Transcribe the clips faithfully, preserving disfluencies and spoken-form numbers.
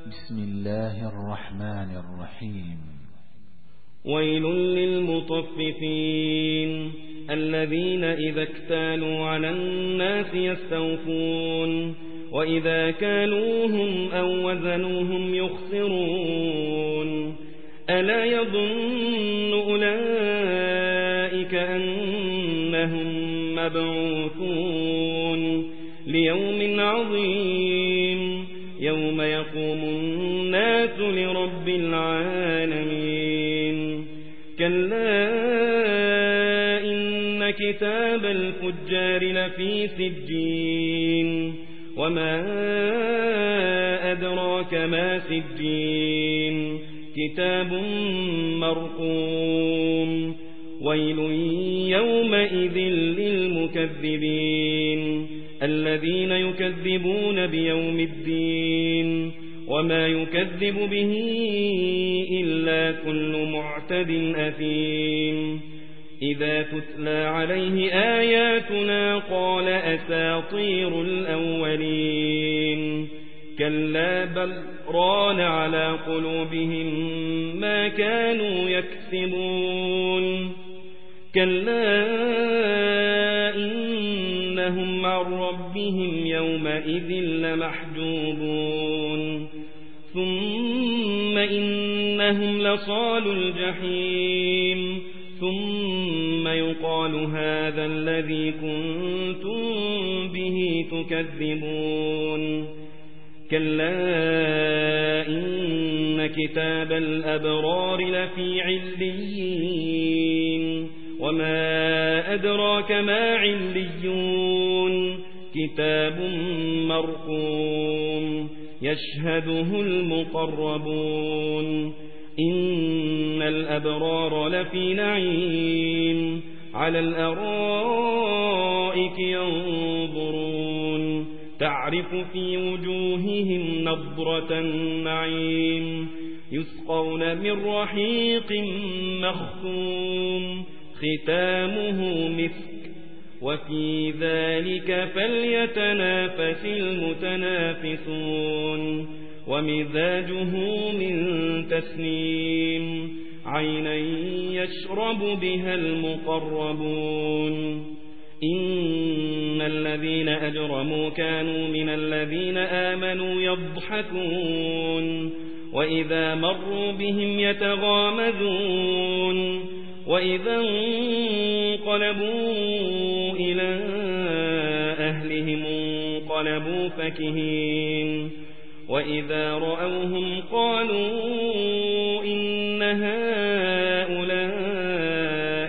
بسم الله الرحمن الرحيم. ويل للمطففين الذين إذا اكتالوا على الناس يستوفون وإذا كالوهم أو وزنوهم يخسرون ألا يظن أولئك أنهم مبعوثون ليوم عظيم يوم يقوم الناس لرب العالمين كلا إن كتاب الفجار لفي سجين وما أدراك ما سجين كتاب مرقوم ويل يومئذ للمكذبين الذين يكذبون بيوم الدين وما يكذب به إلا كل معتد أثيم إذا تتلى عليه آياتنا قال أساطير الأولين كلا بل ران على قلوبهم ما كانوا يكسبون كلا إنهم عن ربهم يومئذ لمحجوبون ثم إنهم لصالو الجحيم ثم يقال هذا الذي كنتم به تكذبون كلا إن كتاب الأبرار لفي عليين وما أدراك ما عليون كتاب مرقوم يشهده المقربون إن الأبرار لفي نعيم على الأرائك ينظرون تعرف في وجوههم نضرة النعيم يسقون من رحيق مختوم ختامه مسك وفي ذلك فليتنافس المتنافسون ومزاجه من تسنيم عينا يشرب بها المقربون إن الذين أجرموا كانوا من الذين آمنوا يضحكون وإذا مروا بهم يتغامزون وإذا انقلبوا إلى أهلهم انقلبوا فكهين وإذا رأوهم قالوا إن هؤلاء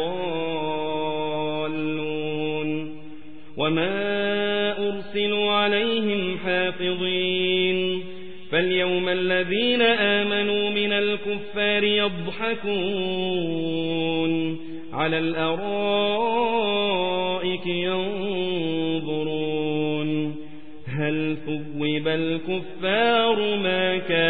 لضالون وما أرسلوا عليهم حافظين فاليوم الذين آمنوا من الكفار يضحكون على الأرائك ينظرون هل ثوب الكفار ما كانوا